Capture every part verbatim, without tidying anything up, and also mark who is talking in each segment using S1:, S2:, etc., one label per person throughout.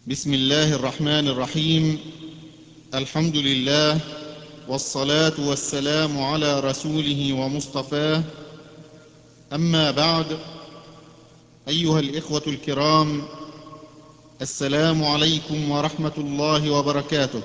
S1: بسم الله الرحمن الرحيم. الحمد لله، والصلاة والسلام على رسوله ومصطفاه. أما بعد، أيها الإخوة الكرام، السلام عليكم ورحمة الله وبركاته.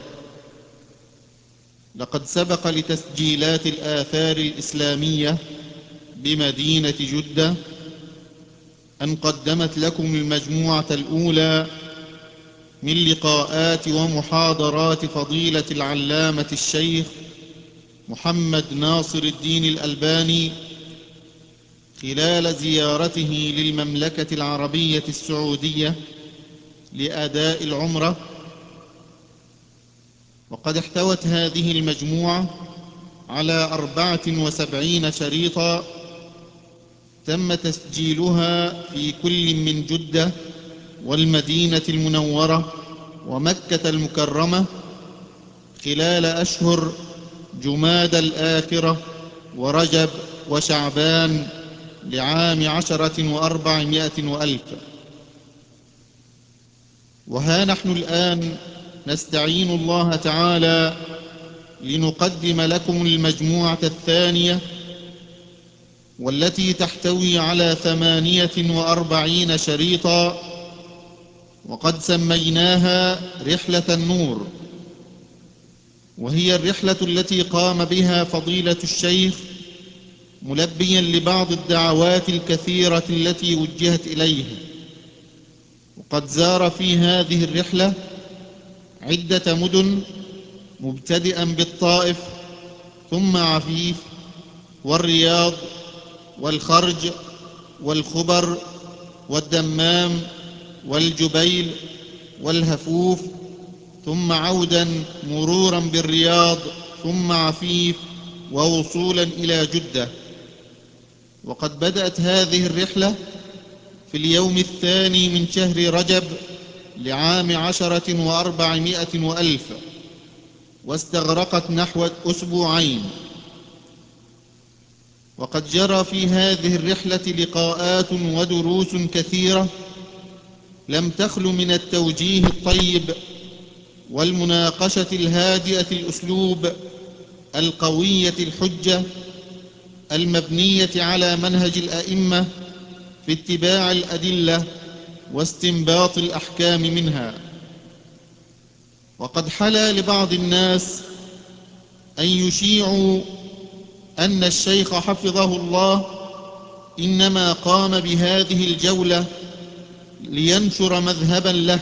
S1: لقد سبق لتسجيلات الآثار الإسلامية بمدينة جدة أن قدمت لكم المجموعة الأولى من لقاءات ومحاضرات فضيلة العلامة الشيخ محمد ناصر الدين الألباني خلال زيارته للمملكة العربية السعودية لأداء العمرة. وقد احتوت هذه المجموعة على أربعة وسبعين شريطا تم تسجيلها في كل من جدة والمدينة المنورة ومكة المكرمة خلال أشهر جمادى الآخرة ورجب وشعبان لعام عشرة وأربعمائة وألف. وها نحن الآن نستعين الله تعالى لنقدم لكم المجموعة الثانية، والتي تحتوي على ثمانية وأربعين شريطا، وقد سميناها رحلة النور. وهي الرحلة التي قام بها فضيلة الشيخ ملبيا لبعض الدعوات الكثيرة التي وجهت إليه. وقد زار في هذه الرحلة عدة مدن، مبتدئا بالطائف، ثم عفيف، والرياض، والخرج، والخبر، والدمام، والجبيل، والهفوف، ثم عودا مرورا بالرياض، ثم عفيف، ووصولا إلى جدة. وقد بدأت هذه الرحلة في اليوم الثاني من شهر رجب لعام عشرة وأربعمائة وألف، واستغرقت نحو أسبوعين. وقد جرى في هذه الرحلة لقاءات ودروس كثيرة لم تخل من التوجيه الطيب والمناقشة الهادئة الأسلوب القوية الحجة المبنية على منهج الأئمة في اتباع الأدلة واستنباط الأحكام منها. وقد حلا لبعض الناس أن يشيعوا أن الشيخ حفظه الله إنما قام بهذه الجولة لينشر مذهبا له،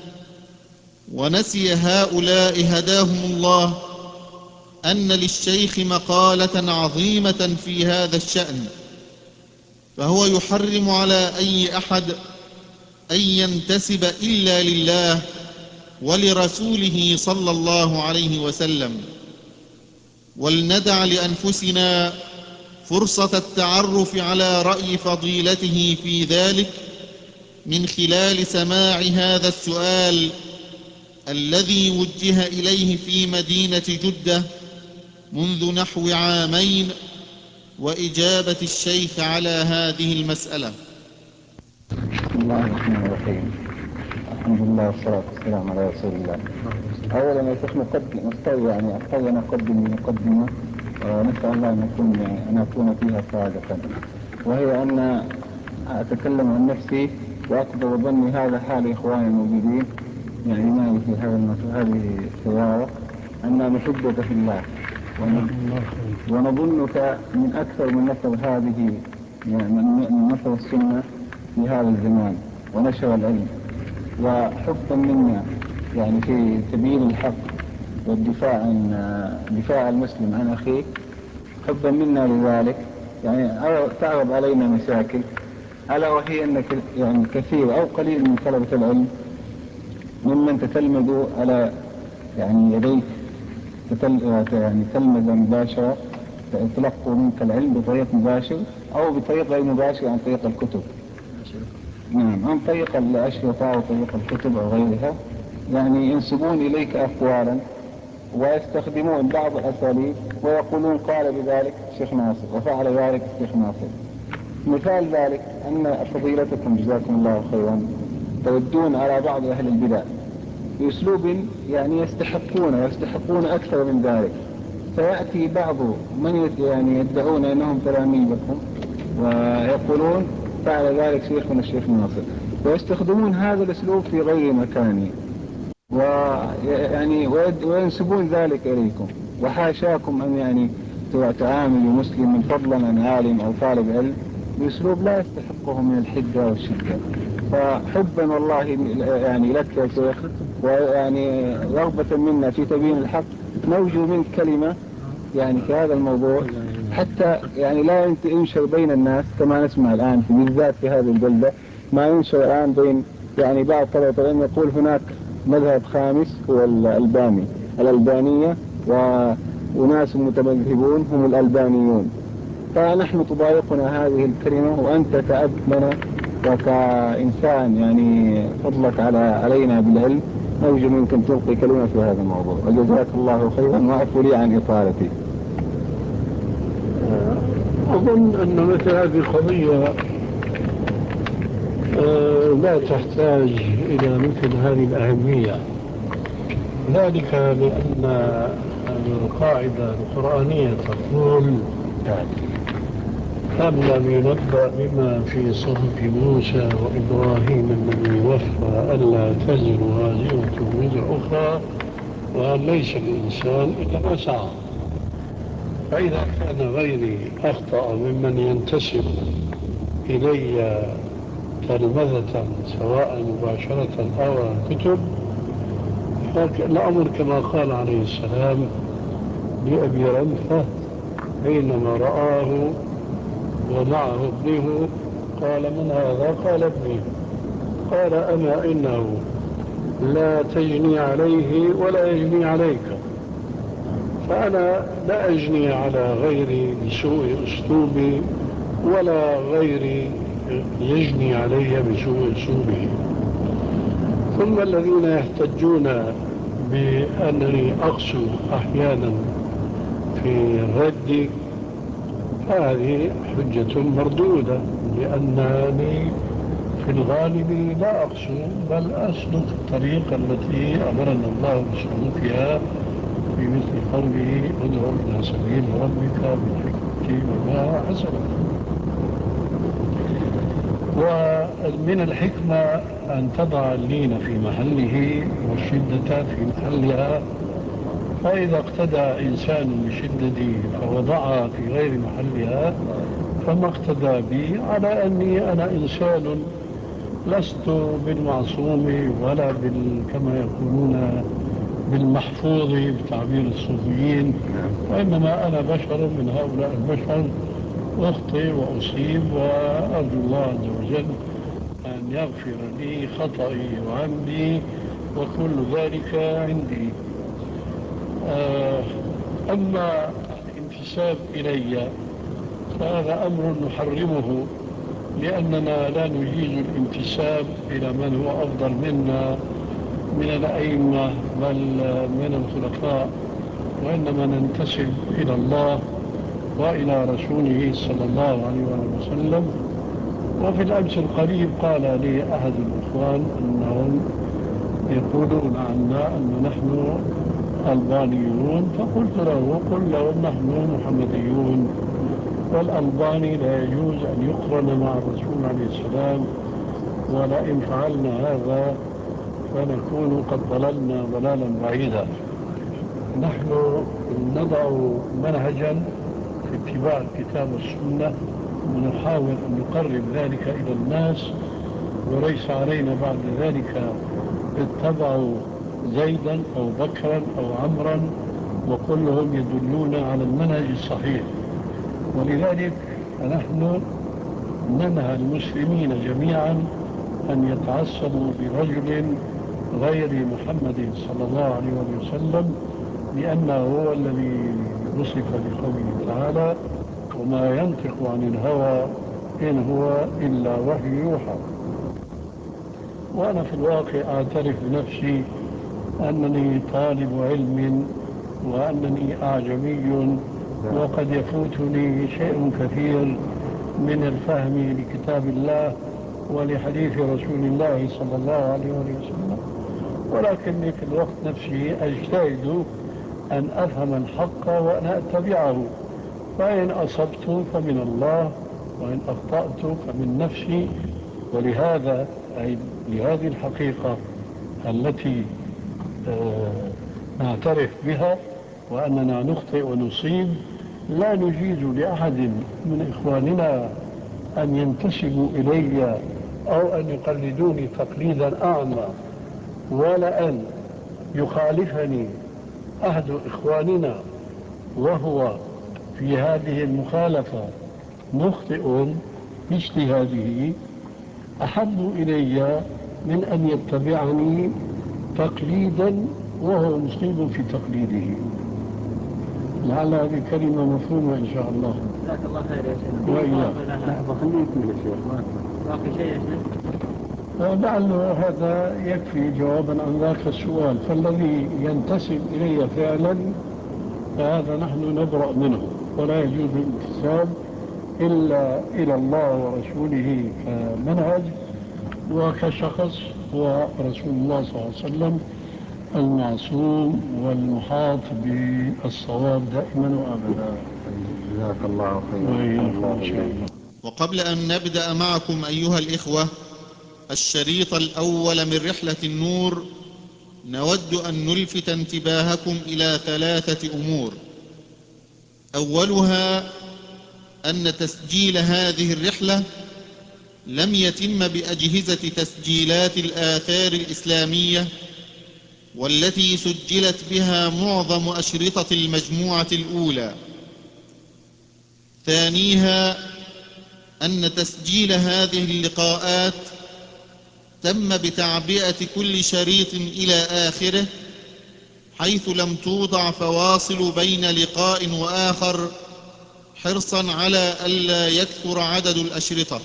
S1: ونسي هؤلاء هداهم الله أن للشيخ مقالة عظيمة في هذا الشأن، فهو يحرم على أي أحد أن ينتسب إلا لله ولرسوله صلى الله عليه وسلم. ولندع لأنفسنا فرصة التعرف على رأي فضيلته في ذلك من خلال سماع هذا السؤال الذي وجه إليه في مدينة جدة منذ نحو عامين، وإجابة الشيخ على هذه المسألة.
S2: بسم الله الرحمن الرحيم. الحمد لله والصلاة والسلام على رسول الله. أولا يا شيخ نقدم نستوي يعني أحتاج أن أقدم بمقدمة، ونسأل الله أن أكون أن أكون فيها صادقا، وهي أن أتكلم عن نفسي وأقدر ظني هذا حال إخواني الموجودين يعني معي في هذا هذه السيارة أن نحبك في الله، ونظنك من أكثر من نصر هذه يعني من نصر السنة في هذا الزمان ونشر العلم، وحبا منا يعني في سبيل الحق والدفاع عن دفاع المسلم عن أخيه، حبا منا لذلك يعني تعرض علينا مشاكل، ألا وهي أن يعني كثير أو قليل من طلبة العلم ممن تتلمذوا على يعني يديك يعني تلمذة مباشرة، تلقوا منك العلم بطريق مباشر أو بطريق غير مباشر عن طريق الكتب. نعم، عن طريق الأشرطة أو طريق الكتب أو غيرها، يعني ينسبون إليك أقوالا ويستخدمون بعض الأساليب ويقولون قال بذلك الشيخ ناصر وفعل ذلك الشيخ ناصر. مثال ذلك أن فضيلتكم جزاكم الله خيرا تردون على بعض أهل البدع بأسلوب يعني يستحقون ويستحقون أكثر من ذلك. فيأتي بعض من يعني يدعون أنهم تلاميذكم ويقولون فعل ذلك شيخنا الشيخ ناصر، ويستخدمون هذا الأسلوب في غير مكانه، ويعني وينسبون ذلك إليكم، وحاشاكم أن يعني تعاملوا مسلم فضلا عن عالم أو طالب علم بأسلوب لا يستحقه من الحدة والشدة. فحبا والله يعني لك يا شيخ، ويعني رغبة منا في تبيين الحق، نرجو منك كلمة يعني في هذا الموضوع، حتى يعني لا ينشر بين الناس كما نسمع الآن في بالذات في هذه البلدة، ما ينشر الآن بين يعني بعض طلبة العلم يقول هناك مذهب خامس هو الألباني الألبانية، وناس متمذهبون هم الألبانيون. فنحن تضايقنا هذه الكلمة، وأنت كأب لنا وكإنسان يعني فضلك على علينا بالعلم، نرجو منك أن تلقي كلمة في هذا الموضوع، وجزاك الله خيرا، واعفو لي عن إطالتي.
S3: أظن أن مثل هذه القضية لا تحتاج إلى مثل هذه الأهمية، ذلك لأن القاعدة القرآنية تقول أم لم ينبأ بما في صحف موسى وإبراهيم الذي وفى ألا تزر وازرة وزر أخرى وأن ليس الإنسان إلا ما سعى. فإذا كان غيري أخطأ ممن ينتسب إلي تلمذة سواء مباشرة أو كتب، فالأمر كما قال عليه السلام لأبي رمثة حينما رآه ومعه ابنه قال من هذا؟ قال ابني. قال أما إنه لا تجني عليه ولا يجني عليك، فأنا لا أجني على غيري بسوء أسلوبي ولا غيري يجني علي بسوء أسلوبه. ثم الذين يحتجون بأنني أقسو أحيانا في الرد، هذه حجة مردودة، لأنني في الغالب لا أقسو بل أسلك الطريقة التي أمرنا الله بسلوكها في مثل قوله ادعو إلى سبيل ربك بالحكمة والموعظة الحسنة. ومن الحكمة أن تضع اللين في محله والشدة في محلها، فإذا اقتدى إنسان بشدتي فوضعها في غير محلها فما اقتدى بي، على أني أنا إنسان لست بالمعصوم ولا بال كما يقولون بالمحفوظ بتعبير الصوفيين، وإنما أنا بشر من هؤلاء البشر، أخطئ وأصيب، وأرجو الله عز وجل أن يغفر لي خطئي وعمدي، وكل ذلك عندي. أما الانتساب إلي فهذا أمر نحرمه، لأننا لا نجيز الانتساب إلى من هو أفضل منا من الأئمة بل من الخلفاء، وإنما ننتسب إلى الله وإلى رسوله صلى الله عليه وسلم. وفي الأمس القريب قال لي أحد الإخوان أنهم يقولون عنا أن نحن ألبانيون، فقلت له قل لهم نحن محمديون، والألباني لا يجوز أن يقرن مع الرسول عليه السلام، ولئن فعلنا هذا فنكون قد ضللنا ضلالا بعيدا. نحن نضع منهجا في اتباع الكتاب والسنة، ونحاول أن نقرب ذلك إلى الناس، وليس علينا بعد ذلك اتبعوا زيدا أو بكرا أو عمرا وكلهم يدلون على المنهج الصحيح. ولذلك نحن ننهى المسلمين جميعا أن يتعصبوا برجل غير محمد صلى الله عليه وسلم، لأنه هو الذي وصف بقوله تعالى وما ينطق عن الهوى إن هو إلا وحي يوحى. وأنا في الواقع أعترف بنفسي أنني طالب علم وأنني أعجمي، وقد يفوتني شيء كثير من الفهم لكتاب الله ولحديث رسول الله صلى الله عليه وسلم، ولكني في الوقت نفسه أجتهد أن أفهم الحق وأن أتبعه، فإن أصبت فمن الله وإن أخطأت فمن نفسي. ولهذا أي لهذه الحقيقة التي آه نعترف بها وأننا نخطئ ونصيب، لا نجيز لأحد من إخواننا أن ينتسبوا إلي أو أن يقلدوني تقليدا أعمى، ولا أن يخالفني أحد إخواننا وهو في هذه المخالفة مخطئ مثل هذه، أحب إلي من أن يتبعني تقليدا وهو مصيب في تقليده. لعل هذه كلمة مفهومة إن شاء الله.
S2: جزاك الله خير يا شيخ.
S3: وإياك.
S2: لحظة خليني أكمل يا شيخ. باقي شيء يا شيخ؟
S3: لعل هذا يكفي جوابا عن ذاك السؤال. فالذي ينتسب إلي فعلا فهذا نحن نبرأ منه، ولا يجوز الانتساب إلا إلى الله ورسوله كمنهج، وكشخص هو رسول الله صلى الله عليه وسلم المعصوم والمحاط بالصواب دائما وأبدا.
S2: جزاك الله خيرا.
S1: وقبل أن نبدأ معكم أيها الإخوة الشريط الأول من رحلة النور، نود أن نلفت انتباهكم إلى ثلاثة أمور. أولها أن تسجيل هذه الرحلة لم يتم بأجهزة تسجيلات الآثار الإسلامية والتي سجلت بها معظم أشرطة المجموعة الأولى. ثانيها أن تسجيل هذه اللقاءات تم بتعبئة كل شريط إلى آخره، حيث لم توضع فواصل بين لقاء وآخر، حرصا على ألا يكثر عدد الأشرطة.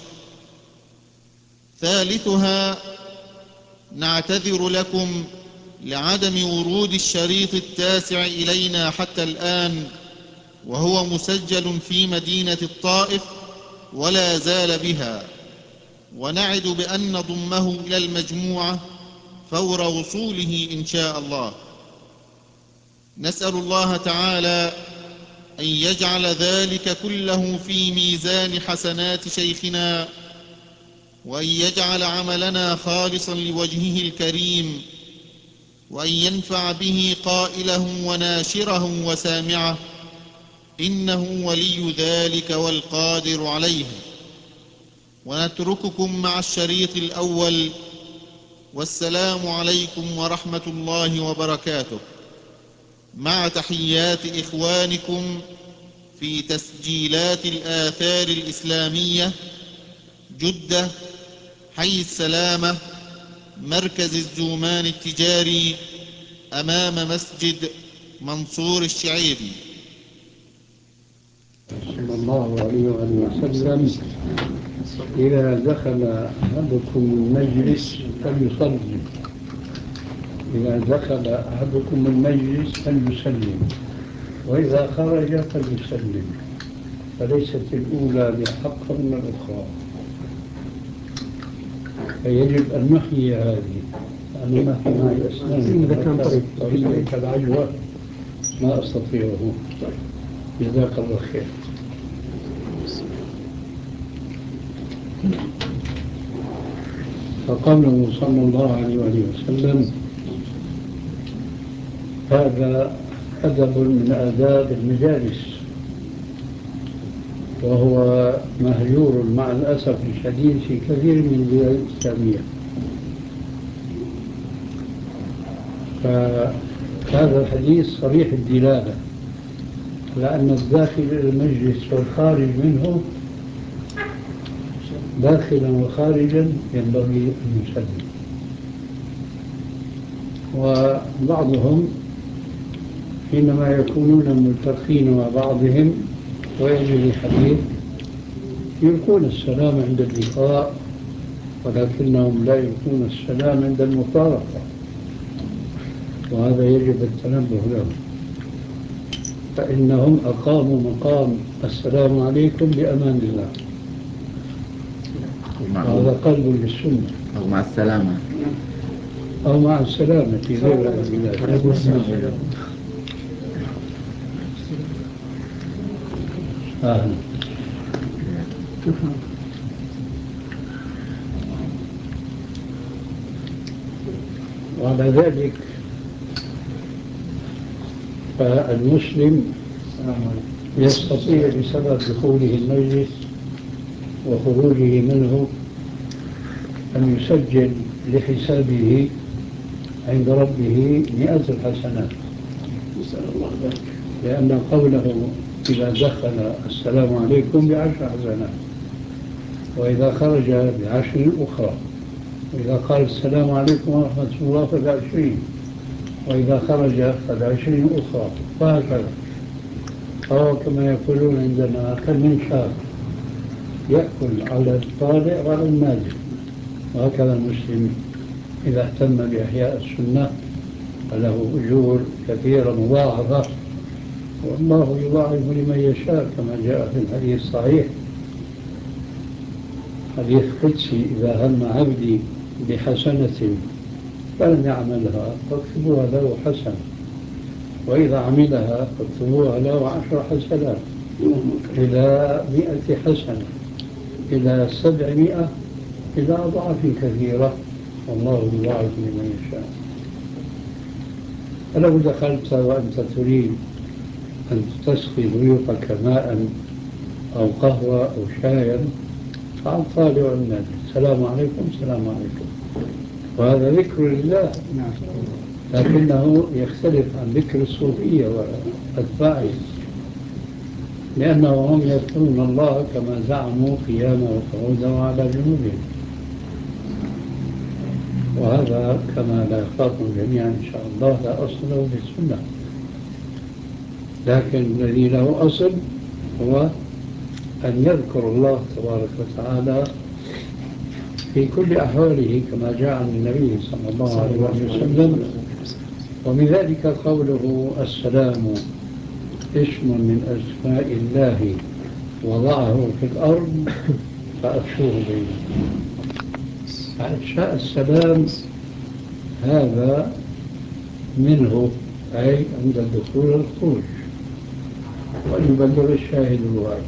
S1: ثالثها نعتذر لكم لعدم ورود الشريط التاسع إلينا حتى الآن، وهو مسجل في مدينة الطائف ولا زال بها، ونعد بأن نضمه إلى المجموعة فور وصوله إن شاء الله. نسأل الله تعالى أن يجعل ذلك كله في ميزان حسنات شيخنا، وأن يجعل عملنا خالصا لوجهه الكريم، وأن ينفع به قائله وناشره وسامعه، إنه ولي ذلك والقادر عليه. ونترككم مع الشريط الأول، والسلام عليكم ورحمة الله وبركاته، مع تحيات إخوانكم في تسجيلات الآثار الإسلامية، جدة، حي السلامة، مركز الزومان التجاري، أمام مسجد منصور الشعيري.
S3: صلى الله عليه وسلم: إذا دخل أحدكم المجلس فليصلي، إذا دخل أحدكم المجلس فليسلم، وإذا خرج فليسلم، فليست الأولى بأحق من الأخرى. فيجب أن نحيي هذه. أنا ما في معي أسنان، إذا كان طريق طريق كالعجوة ما أستطيعه. جزاك الله خير. فقوله صلى الله عليه وسلم: هذا أدب من آداب المجالس، وهو مهجور مع الأسف الشديد في كثير من البلاد الإسلامية. فهذا الحديث صريح الدلالة على أن الداخل إلى المجلس والخارج منه داخلا وخارجا ينبغي أن يسلم. وبعضهم حينما يكونون ملتقين مع بعضهم ويجري الحديث يلقون السلام عند اللقاء، ولكنهم لا يلقون السلام عند المفارقة، وهذا يجب التنبه له، فإنهم أقاموا مقام السلام عليكم بأمان الله، وهذا قلب للسنة.
S2: مع السلامة.
S3: أو مع السلامة في غير البلاد. أهلا. وعلى ذلك فالمسلم يستطيع بسبب دخوله المجلس وخروجه منه أن يسجل لحسابه عند ربه مئة الحسنات، لأن قوله إذا دخل السلام عليكم بعشر حسنات، وإذا خرج بعشر أخرى، وإذا قال السلام عليكم ورحمة الله فبعشرين، وإذا خرج فبعشرين أخرى، وهكذا. أو كما يقولون عندنا كالمنشار يأكل على الطالع وعلى النازل. وهكذا المسلم إذا اهتم بإحياء السنة فله أجور كثيرة مضاعفة، والله يضاعف لمن يشاء كما جاء في الحديث الصحيح، حديث قدسي: إذا هم عبدي بحسنة فلم يعملها فاكتبوها له حسنة، وإذا عملها فاكتبوها له عشر حسنات، إلى مئة حسنة، إلى سبعمائة، إلى أضعاف كثيرة، والله يضاعف لمن يشاء. فلو دخلت وأنت تريد أن تسقي ضيوفك ماء أو قهوة أو شايا فعل طالع الناس السلام عليكم السلام عليكم، وهذا ذكر لله، لكنه يختلف عن ذكر الصوفية وأتباعه، لأنهم هم يذكرون الله كما زعموا قياما وقعودا وعلى جنوبهم، وهذا كما لا يخافون جميعا إن شاء الله لا أصل له في السنة. لكن الذي له أصل هو أن يذكر الله تبارك وتعالى في كل أحواله كما جاء عن النبي صلى الله عليه وسلم. ومن ذلك قوله السلام اسم من أسماء الله وضعه في الأرض فأفشوه بينكم. فإفشاء السلام هذا منه، أي عند الدخول والخروج، وليبلغ الشاهد الغائب.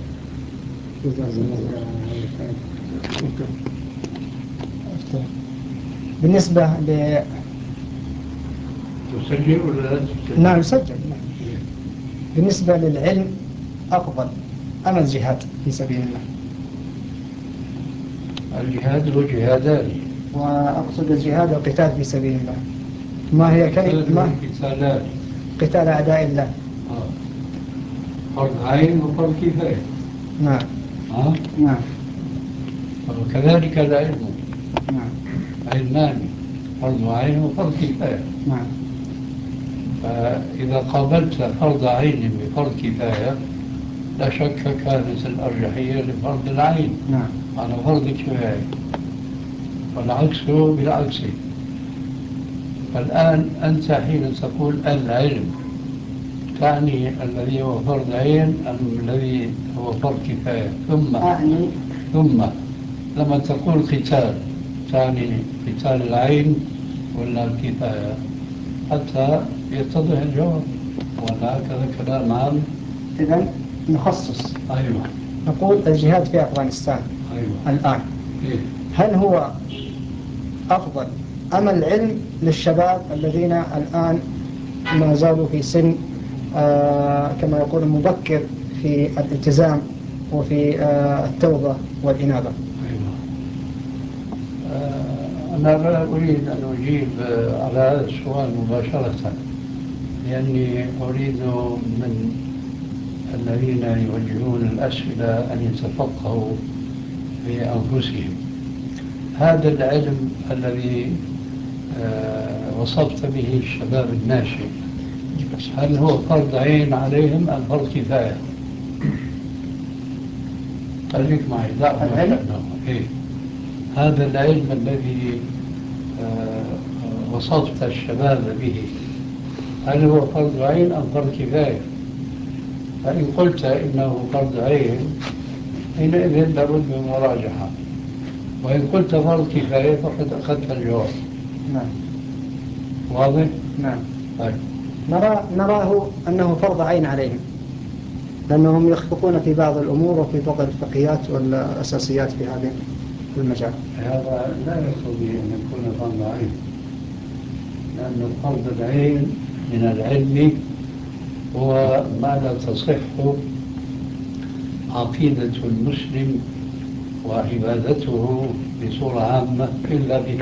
S4: بالنسبة ل
S3: تسجل ولا لا تسجل؟
S4: نعم سجل. بالنسبة للعلم أفضل أم الجهاد في سبيل الله؟
S3: الجهاد هو جهادان،
S4: وأقصد الجهاد والقتال في سبيل الله، ما هي كلمة
S3: قتالان،
S4: قتال أعداء الله.
S3: آه. فرض عين وفرض كفاية.
S4: نعم.
S3: آه؟
S4: نعم.
S3: وكذلك العلم،
S4: نعم،
S3: علمان، فرض عين وفرض كفاية.
S4: نعم.
S3: فإذا قابلت فرض عين بفرض كفاية لا شك كانت الأرجحية لفرض العين
S4: نعم.
S3: على فرض كفاية، والعكس بالعكس. فالآن أنت حين تقول العلم تعني الذي هو فرض عين أم الذي هو فرض كفاية؟ ثم
S4: أعني
S3: ثم لما تقول قتال تعني قتال العين ولا الكفاية، حتى يتضح الجواب. ولا هكذا كلام عام؟
S4: إذن نخصص.
S3: أيوة.
S4: نقول الجهاد في أفغانستان.
S3: أيوة.
S4: الآن
S3: إيه؟
S4: هل هو أفضل أم العلم للشباب الذين الآن ما زالوا في سن آه كما يقول مبكر في الالتزام وفي آه التوبة والإنابة؟
S3: أيوة. آه أنا لا أريد أن أجيب على هذا السؤال مباشرة، لأني أريد من الذين يوجهون الأسئلة أن يتفقهوا في أنفسهم. هذا العلم الذي آه وصفت به الشباب الناشئ، هل هو فرض عين عليهم أم فرض كفاية؟ خليك معي، دعهم وشأنهم. إيه؟ هذا العلم الذي آه وصفت الشباب به، هل هو فرض عين أم فرض كفاية؟ فإن قلت إنه فرض عين حينئذ لابد من مراجعة، وإن قلت فرض كفاية فقد أخذت الجواب.
S4: نعم.
S3: واضح؟
S4: نعم.
S3: طيب.
S4: نرى نراه أنه فرض عين عليهم، لأنهم يخطئون في بعض الأمور وفي بعض الفقهيات والأساسيات في هذا المجال.
S3: هذا لا يقتضي أن يكون فرض عين، لأن فرض العين من العلم هو ما لا تصح عقيدة المسلم وعبادته بصورة عامة إلا به.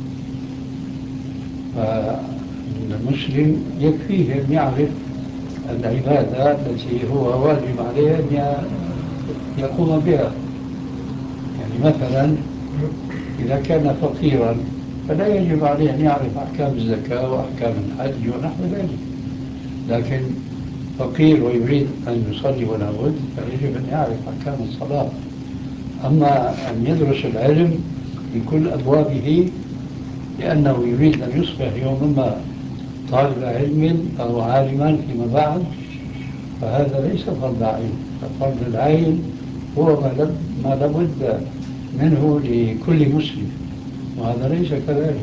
S3: فالمسلم يكفيه أن يعرف العبادة التي هو واجب عليه أن يقوم بها. يعني مثلا إذا كان فقيرا فلا يجب عليه أن يعرف أحكام الزكاة وأحكام الحج ونحو ذلك، لكن فقير ويريد أن يصلي ولا بد فيجب أن يعرف أحكام الصلاة. أما أن يدرس العلم بكل أبوابه لأنه يريد أن يصبح يوما ما طالب علم أو عالما فيما بعد، فهذا ليس فرض عين. ففرض العين هو ما لابد منه لكل مسلم، وهذا ليس كذلك.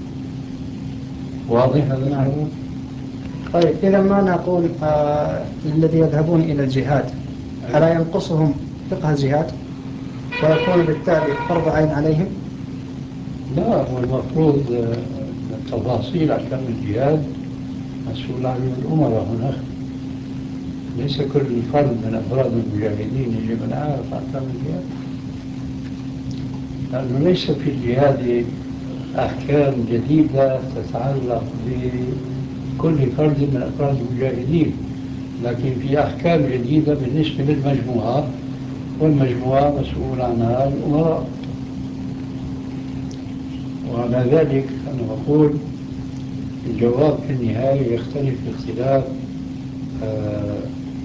S3: واضح هذا؟
S4: نعم. طيب إذا ما نقول آه الذي يذهبون إلى الجهاد ألا ينقصهم فقه الجهاد ويكون بالتالي فرض عين عليهم؟
S3: لا، هو المفروض التفاصيل أحكام الجهاد مسؤول عنه الأمراء هناك، ليس كل فرد من أفراد المجاهدين يجب أن يعرف أحكام الجهاد، لأنه ليس في الجهاد أحكام جديدة تتعلق بكل فرد من أفراد المجاهدين، لكن في أحكام جديدة بالنسبة للمجموعة، والمجموعة مسؤول عنها الأمراء. وعلى ذلك أنا أقول الجواب في النهاية يختلف باختلاف آه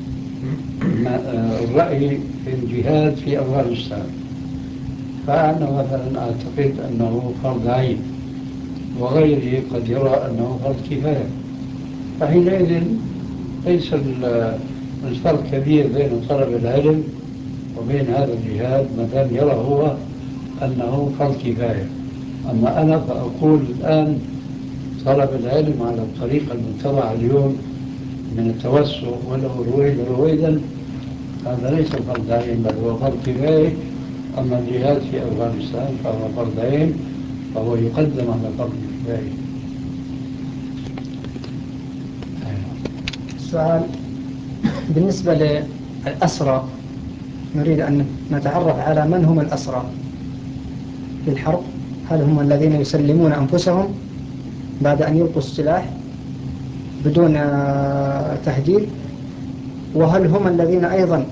S3: آه الرأي في الجهاد في أفغانستان. فأنا مثلا أعتقد أنه فرض عين، وغيري قد يرى أنه فرض كفاية. فحينئذ ليس الفرق كبير بين طلب العلم وبين هذا الجهاد ما دام يرى هو أنه فرض كفاية. أما أنا فأقول الآن طلب العلم على الطريقة المتبعة اليوم من التوسع ولو رويدا رويدا هذا ليس فرض عين بل هو فرض كفاية. أما الجهاد في أفغانستان فهو فرض عين، فهو يقدم على فرض الكفاية.
S4: السؤال بالنسبة للأسرى، نريد أن نتعرف على من هم الأسرى في الحرب. هل هم الذين يسلمون أنفسهم بعد أن يلقوا السلاح بدون تهديد، وهل هم الذين أيضا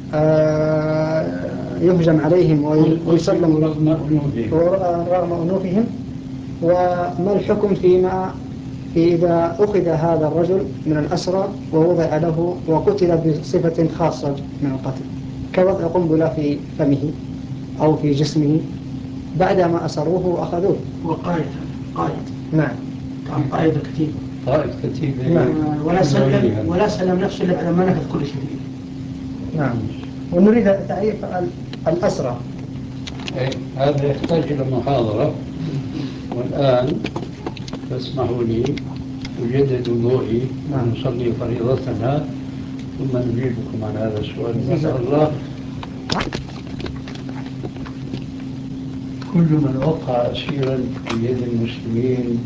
S4: يهجم عليهم ويسلموا رغم أنوفهم؟ وما الحكم فيما في إذا أخذ هذا الرجل من الأسرى ووضع له وقتل بصفة خاصة من القتل كوضع قنبلة في فمه أو في جسمه بعدما أسروه وأخذوه؟
S5: هو قائد قائد
S4: نعم،
S5: كان قائد كتيبة
S3: قائد كتيبة
S5: نعم. ولا سلم ولا سلم نفسه إلا بعد ما نفذ كل شيء.
S4: نعم. ونريد تعريف الأسرى.
S3: إيه، هذا يحتاج إلى محاضرة، والآن تسمحوا لي أجدد وضوئي ونصلي فريضتنا ثم نجيبكم عن هذا السؤال إن شاء الله. كل من وقع أسيرا في يد المسلمين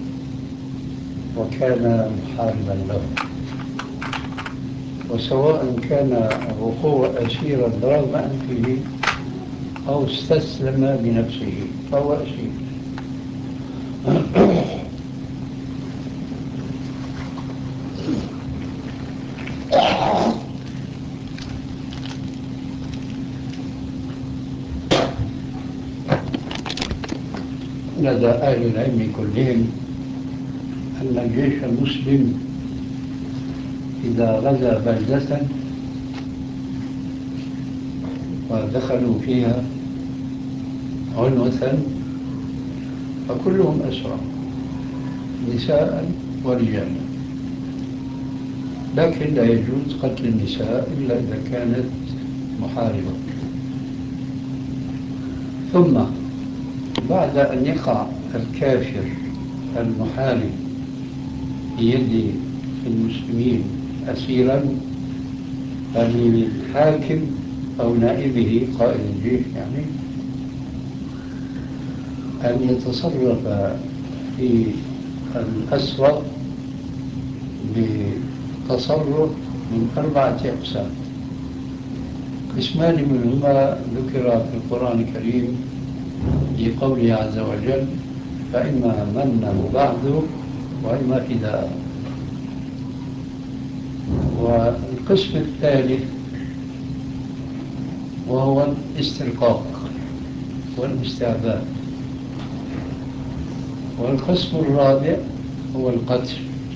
S3: وكان محاربا له، وسواء كان الوقوع أسيرا برغم أنفه أو استسلم بنفسه فهو أسير. لدى أهل العلم كلهم أن الجيش المسلم إذا غزا بلدة ودخلوا فيها عنوة فكلهم أسرى نساء ورجالا، لكن لا يجوز قتل النساء إلا إذا كانت محاربة. ثم بعد أن يقع الكافر المحارب في يد المسلمين أسيرا، فللحاكم أو نائبه قائد الجيش يعني أن يتصرف في الأسرى بتصرف من أربعة أقسام. قسمان منهما ذكر في القرآن الكريم لقوله عز وجل: فإما منا بعد وإما فداء. والقسم الثالث وهو الاسترقاق والاستعباد. والقسم الرابع هو القتل.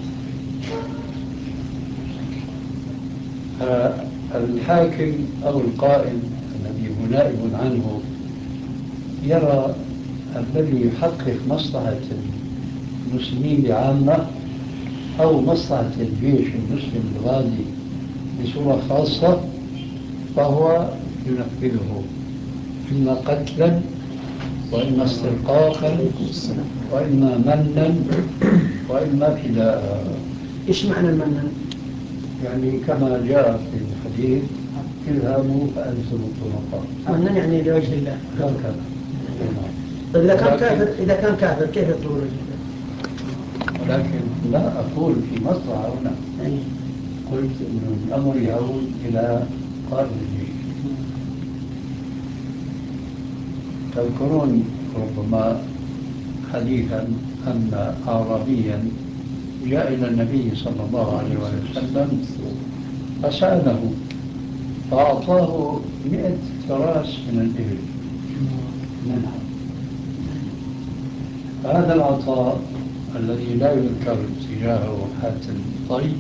S3: الحاكم أو القائد الذي هو نائب عنه يرى الذي يحقق مصلحة المسلمين بعامة أو مصلحة الجيش المسلم الغازي بصورة خاصة، فهو ينفذه إما قتلا وإما استرقاقا وإما منا وإما فداء.
S5: إيش معنى المنن؟
S3: يعني كما جاء في الحديث: اذهبوا فأنتم الطلقاء.
S5: منن يعني لوجه الله.
S3: هكذا.
S5: طيب إذا كان كافر إذا كان كافر كيف يطلب وجه الله؟
S3: ولكن لا أقول في مصلحة هنا، قلت إن الأمر يعود إلى قائد الجيش. تذكرون ربما حديثا أن أعرابيا جاء إلى النبي صلى الله عليه وسلم فسأله فأعطاه مئة فراس من الإبل منها. هذا العطاء الذي لا يذكر تجاهه حتى الطيب،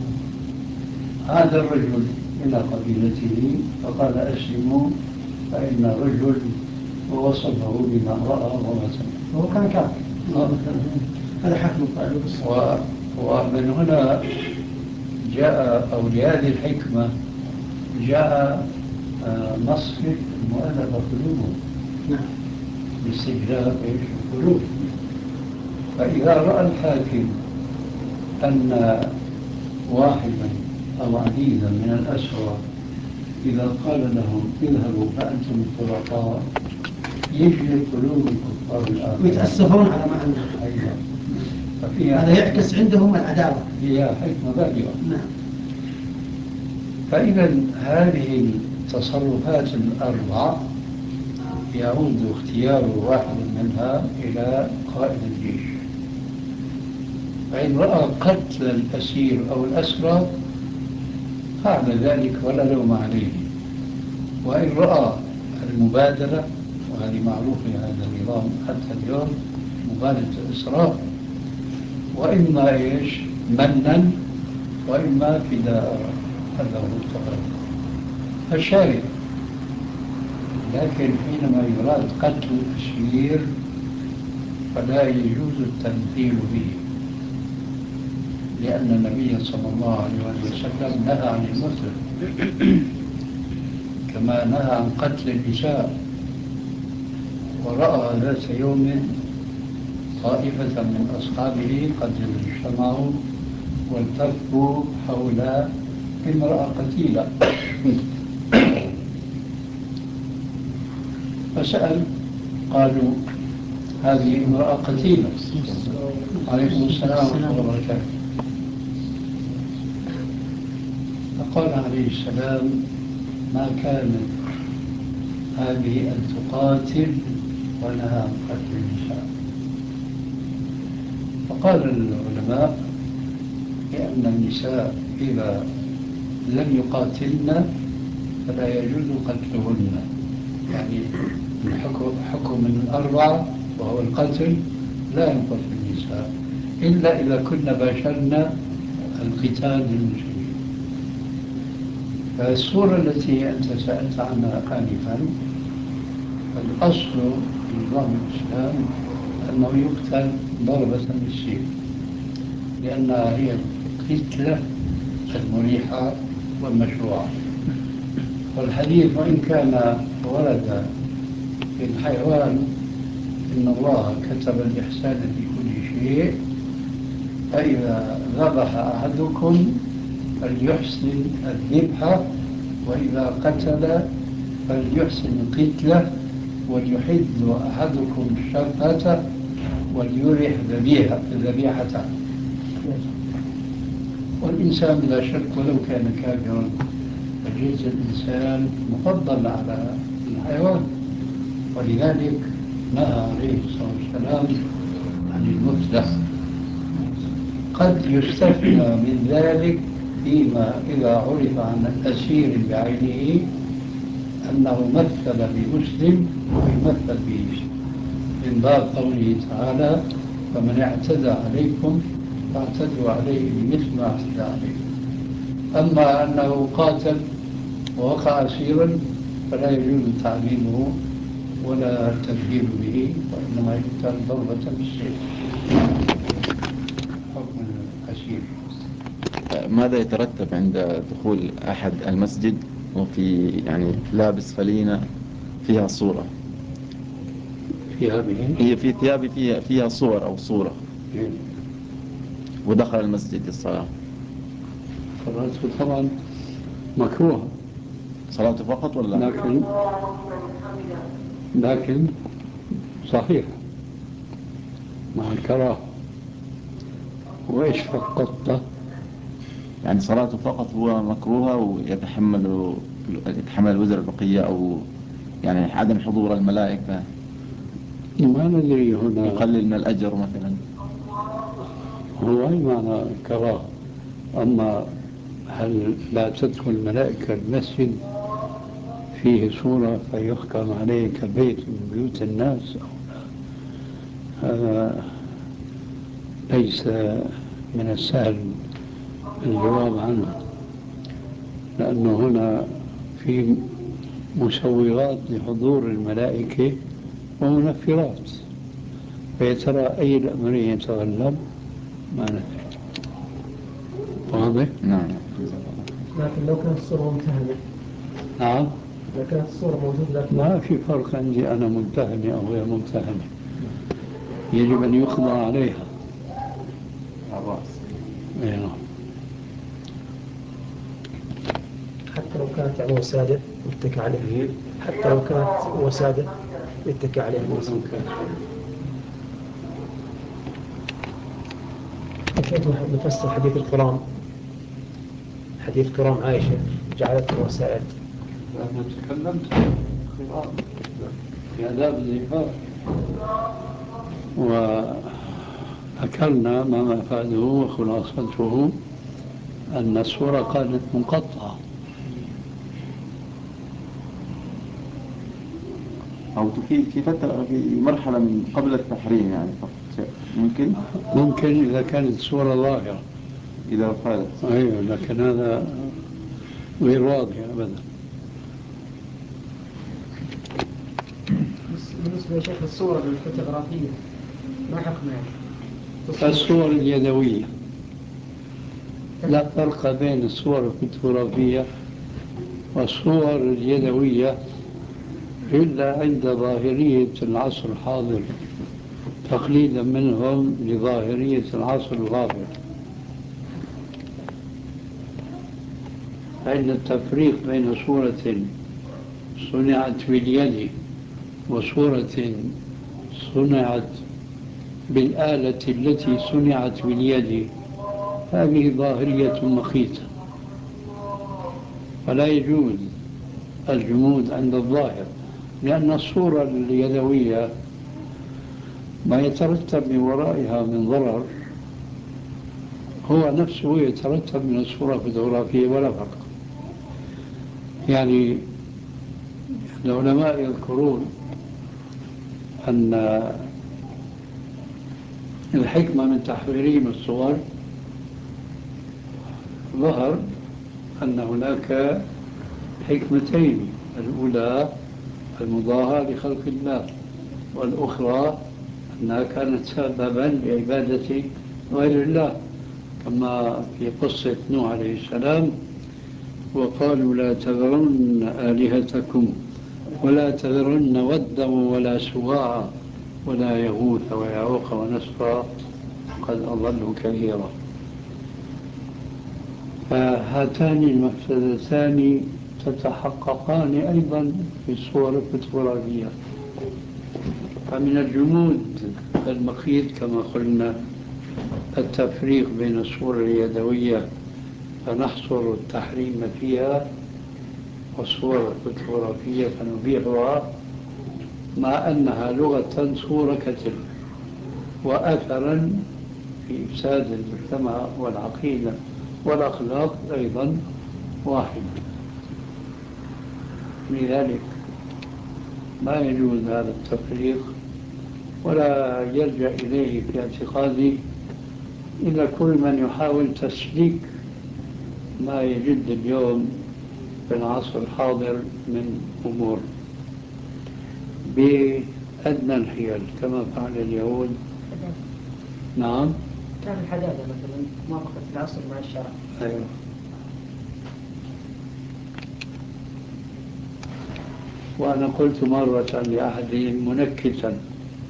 S3: هذا الرجل من قبيلته فقال: أسلموا فإن الرجل ووصفه بما رأى وما سمع.
S5: هو كان كافر. هذا حكم
S3: و... ومن هنا جاء أو لهذه الحكمة جاء مصرف المؤلف قلوبهم باستجلاب القلوب. فإذا رأى الحاكم أن واحدا أو عديدا من الأسرى إذا قال لهم اذهبوا فأنتم الطلقاء يجلب قلوب الكفار الآخرين
S5: ويتأسفون على ما عندهم.
S3: أيضا
S5: هذا يعكس عندهم العداوة.
S3: هي حكمة بالغة.
S5: نعم.
S3: فإذا هذه التصرفات الأربعة يعود اختيار واحد منها إلى قائد الجيش. فإن رأى قتل الأسير أو الأسرى فعل ذلك ولا لوم عليه. وإن رأى المبادلة، وهذه معروفة في هذا النظام حتى اليوم، مبادلة الإسراء، وإما إيش منا وإما فداء، هذا هو القرار الشارع. لكن حينما يراد قتل الأسير فلا يجوز التمثيل به، لأن النبي صلى الله عليه وسلم نهى عن المثل كما نهى عن قتل النساء. ورأى ذات يوم طائفة من أصحابه قد اجتمعوا والتفوا حول امرأة قتيلة فسأل، قالوا هذه امرأة قتيلة. عليكم السلام ورحمة الله وبركاته. فقال عليه السلام: ما كانت هذه أن تقاتل ونهى عن قتل النساء. فقال العلماء: لأن النساء إذا لم يقاتلن فلا يجوز قتلهن، يعني الحكم حكم من الأربعة وهو القتل لا ينقص النساء إلا إذا كنا باشرنا القتال للمسلمين. فالصورة التي أنت سألت عنها آنفا، الأصل في نظام الإسلام أنه يقتل ضربة بالسيف، لأنها هي القتلة المريحة والمشروعة. والحديث وإن كان ورد في الحيوان إن الله كتب الإحسان في كل شيء، فإذا ذبح أحدكم فليحسن الذبح، وإذا قتل فليحسن القتلة، وليحد أحدكم شفته وليرح ذبيحة ذبيحته. والإنسان لا شك ولو كان كافرا فجنس الإنسان مفضل على الحيوان، ولذلك نهى عليه الصلاة والسلام عن المثلث. قد يستثنى من ذلك فيما إذا عرف عن الأسير بعينه أنه مثل بمسلم ويمثل به، من باب قوله تعالى: فمن اعتدى عليكم فاعتدوا عليه بمثل ما اعتدى عليكم. أما أنه قاتل ووقع أسيرا فلا يجوز تعليمه ولا التفكير به، وإنما يقتل ضربة بالسيف حكم الأسير.
S6: ماذا يترتب عند دخول أحد المسجد وفي يعني لابس فلينة فيها صورة؟
S3: فيها به؟
S6: هي في ثياب فيها, فيها صور أو صورة، ودخل المسجد للصلاة.
S3: صلاته طبعا مكروه.
S6: صلاته فقط ولا؟
S3: لكن لكن صحيح مع الكراهة. وإيش فقدته؟
S6: يعني صلاته فقط هو مكروهة ويتحمل يتحمل الوزر البقية، أو يعني عدم حضور الملائكة
S3: ما ندري هنا
S6: يقلل من الأجر مثلا.
S3: هو أي معنى كراهة؟ أما هل لا تدخل الملائكة المسجد فيه صورة فيحكم عليه كبيت من بيوت الناس؟ هذا ليس من السهل الجواب عنه، لأنه هنا في مسوغات لحضور الملائكة ومنفرات، فيترى أي الأمرين يتغلب ما ندري. واضح؟
S6: نعم.
S5: لكن لو كانت الصورة ممتهنة.
S3: نعم.
S5: لو كانت الصورة موجودة لكن
S3: ما في فرق عندي أنا ممتهنة أو غير ممتهنة، يجب أن يقضى عليها
S6: على الرأس.
S3: أيوه.
S5: حتى لو كانت يعني وسادة يتكى عليه، حتى لو كانت وسادة يتكى عليه المسلم. كيف نفسر حديث الكرام، حديث كرام عائشة جعلته وسائد؟
S3: أنا تكلمت في آداب الزفاف وذكرنا ما مفاده وخلاصته أن الصورة كانت مقطعة.
S6: أو في في فترة في مرحلة من قبل التحريم يعني فقط ممكن
S3: ممكن إذا كانت الصورة ظاهرة،
S6: إذا فعلت.
S3: أيوة، لكن هذا غير واضح أبدا.
S5: بالنسبة لشيخ الصورة الفوتوغرافية ما حكمها؟
S3: الصور اليدوية لا فرق بين الصور الفوتوغرافية والصور اليدوية إلا عند ظاهرية العصر الحاضر، تقليدا منهم لظاهرية العصر الغابر. فإن التفريق بين صورة صنعت باليد وصورة صنعت بالآلة التي صنعت باليد هذه ظاهرية مخيطة، فلا يجوز الجمود عند الظاهر، لأن الصورة اليدوية ما يترتب من ورائها من ضرر هو نفسه يترتب من الصورة الفوتوغرافية ولا فرق. يعني العلماء يذكرون أن الحكمة من تحريم الصور ظهر أن هناك حكمتين: الأولى المضاهاة لخلق الله، والأخرى أنها كانت سببا لعبادة غير الله، كما في قصة نوح عليه السلام: وقالوا لا تذرن آلهتكم ولا تذرن ودا ولا سواعا ولا يغوث ويعوق ونسرا قد أضلوا كثيرا. فهاتان المفسدتان تتحققان أيضا في الصور الفوتوغرافية. فمن الجمود المخيط كما قلنا التفريق بين الصورة اليدوية فنحصر التحريم فيها والصورة الفوتوغرافية فنبيحها، مع أنها لغة صورة كتلك وأثرا في إفساد المجتمع والعقيدة والأخلاق أيضا واحد. لذلك ما يجوز هذا التفريق ولا يلجأ إليه في اعتقادي إلا كل من يحاول تسليك ما يجد اليوم في العصر الحاضر من أمور بأدنى الحيل كما فعل اليهود. نعم،
S4: كان الحداثة مثلا موافقة العصر مع الشرع.
S3: أيوه. وأنا قلت مرة لأحدهم منكتا: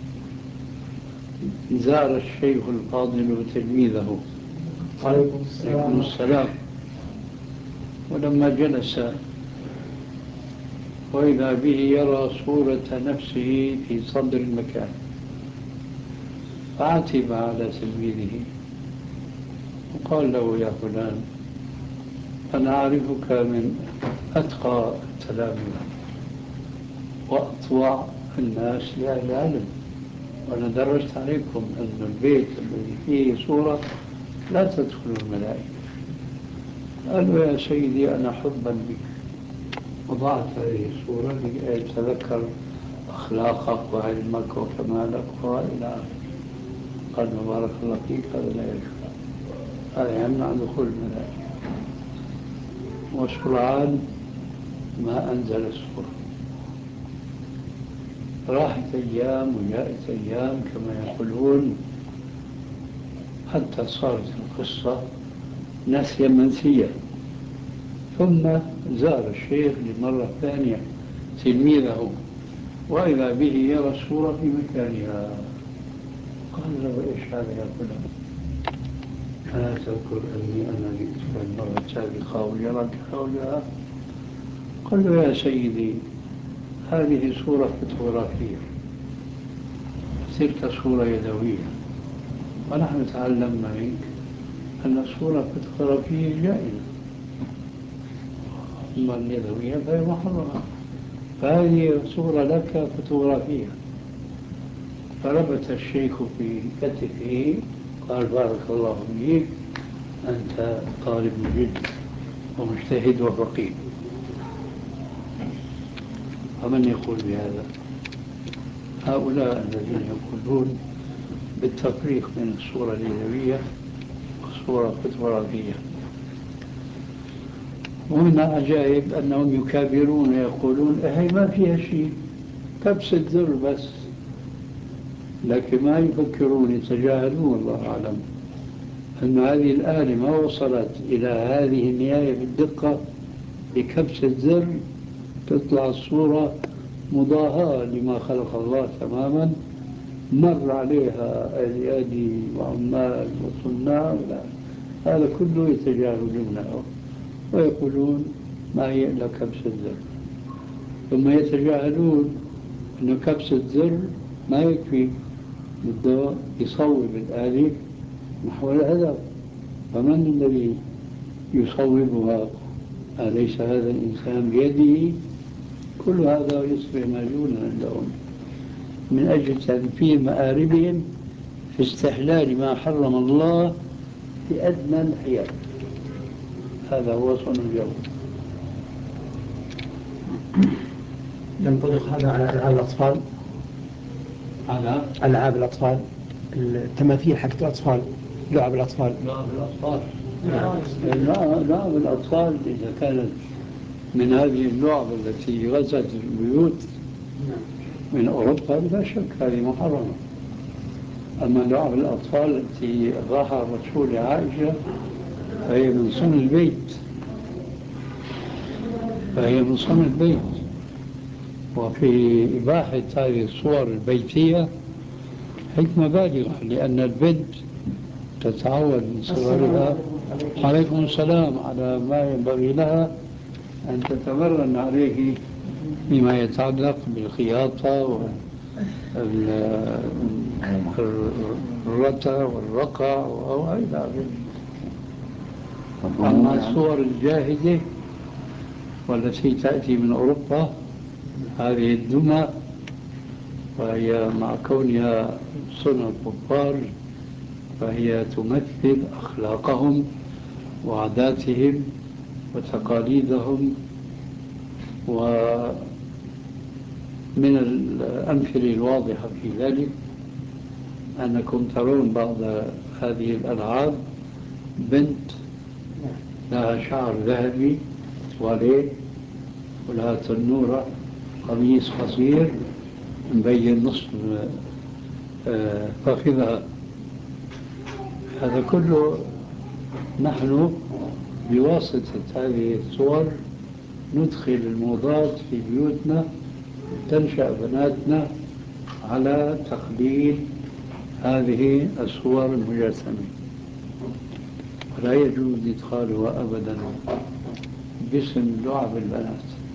S3: زار الشيخ الفاضل تلميذه عليكم السلام، ولما جلس وإذا به يرى صورة نفسه في صدر المكان، فعتب على تلميذه وقال له: يا فلان، أنا أعرفك من أتقى التلاميذ وأطوع الناس لأهل العلم، وأنا درست عليكم أن البيت الذي فيه صورة لا تدخل الملائكة. قال له: يا سيدي، أنا حبا بك وضعت هذه الصورة لأتذكر أخلاقك وعلمك وكمالك وإلى آخره. قال: بارك الله فيك، هذا لا يجوز، هذا يمنع دخول الملائكة. وسرعان ما أنزل الصورة. راحت أيام وجاءت أيام كما يقولون، حتى صارت القصة نسيا منسيا. ثم زار الشيخ للمرة الثانية تلميذه وإذا به يرى الصورة في مكانها. قال له: إيش هذا يا فلان؟ ألا تذكر أني أنا جئتك المرة السابقة ويراك حولها؟ قال له: يا سيدي، هذه صورة فوتوغرافية، تلك صورة يدوية، ونحن تعلمنا منك أن الصورة الفوتوغرافية جائزة، أما اليدوية فهي محرمة، فهذه صورة لك فوتوغرافية. فربط الشيخ في كتفه قال: بارك الله فيك، أنت طالب جد ومجتهد وفقيه. فمن يقول بهذا؟ هؤلاء الذين يقولون بالتفريق بين الصورة اليدوية والصورة الفوتوغرافية. ومن العجائب أنهم يكابرون ويقولون: هي ما فيها شيء، كبسة زر بس. لكن ما يفكرون، يتجاهلون والله أعلم أن هذه الآلة ما وصلت إلى هذه النهاية بالدقة. بكبسة زر تطلع الصورة مضاهاة لما خلق الله تماما، مر عليها أيادي وعمال وصناع، هذا كله يتجاهلونه ويقولون ما هي إلا كبسة زر. ثم يتجاهلون أن كبسة زر ما يكفي، بده يصوب الآلة نحو الهدف. فمن الذي يصوبها؟ أليس هذا الإنسان بيده؟ كل هذا يصبح مجنونا عندهم من أجل تنفيذ مآربهم في استحلال ما حرم الله في أدنى الحيل. هذا هو صنع اليوم.
S5: ينطبق هذا على ألعاب الأطفال،
S3: على
S5: ألعاب الأطفال، التماثيل حق الأطفال، لعب الأطفال.
S3: لعب الأطفال لعب الأطفال إذا كانت من هذه اللعب التي غزت البيوت من أوروبا لا شك هذه محرمة. أما لعب الأطفال التي راحها الرسول لعائشة فهي من صنع البيت، فهي من صنع البيت. وفي إباحة هذه الصور البيتية حكمة بالغة، لأن البنت تتعود من صغرها عليكم السلام على ما ينبغي لها أن تتمرن عليه فيما يتعلق بالخياطة والرتة والرقع وإلى آخره. أما الصور الجاهزة والتي تأتي من أوروبا هذه الدمى، وهي مع كونها صنع كفار فهي تمثل أخلاقهم وعاداتهم وتقاليدهم. ومن الأمثلة الواضحة في ذلك أنكم ترون بعض هذه الألعاب بنت لها شعر ذهبي طوالي ولها تنورة، قميص قصير مبين نصف فخذها. هذا كله نحن بواسطة هذه الصور ندخل الموضات في بيوتنا، تنشأ بناتنا على تقليد هذه الصور المجسمة، ولا يجوز إدخالها أبدا باسم لعب البنات.